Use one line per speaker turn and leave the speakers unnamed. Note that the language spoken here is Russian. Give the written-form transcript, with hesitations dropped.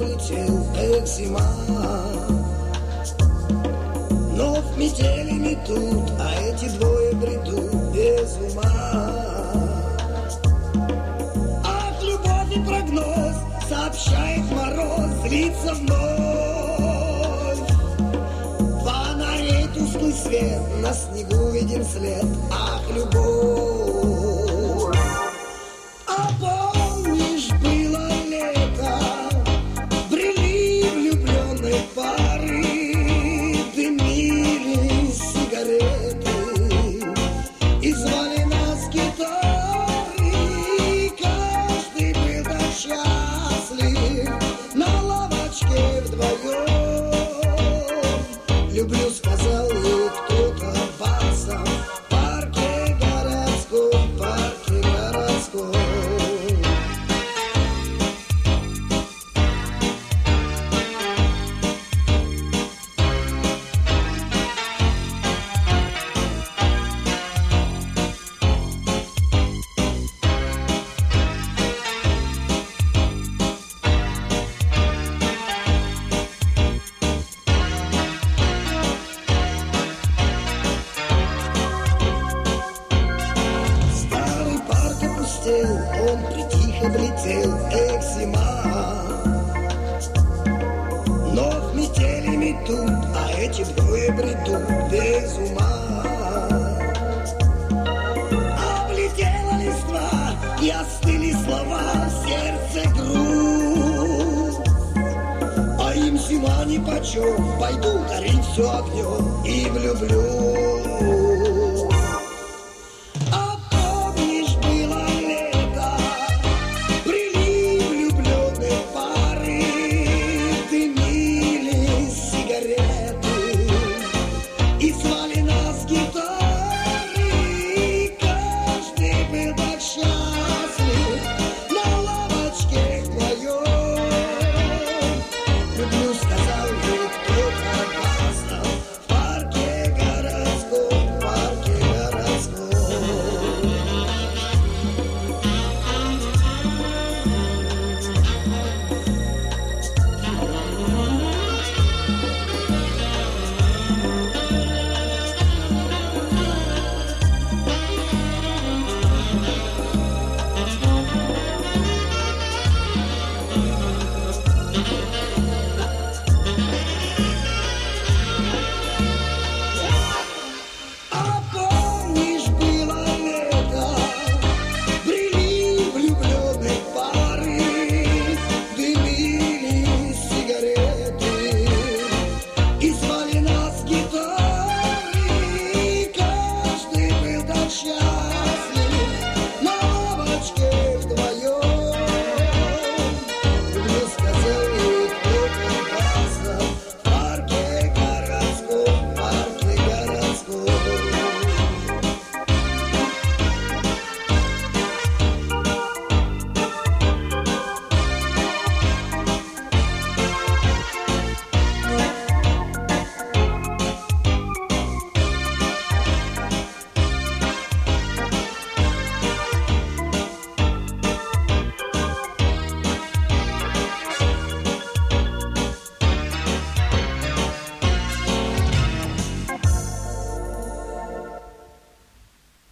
влетел, эх, зима. Но в метели метут, а эти двое бредут без ума. Ах, любовь и прогноз, сообщает мороз, злится вновь. Фонарей тусклый свет, на снегу виден след. Ах, любовь. А помнишь, было лето, брели влюбленные пары, дымили сигареты и звали нас гитары. Каждый был так счастлив на лавочке вдвоем. Люблю, сказал ей кто-то басом, в парке городском, в парке городском. Старый парк опустел, он притих облетел, эх, зима. Но в метели метут, а эти двое бредут без ума. Облетела листва, и остыли слова, в сердце грусть. А им зима нипочем, пойду гореть все огнем и влюблюсь.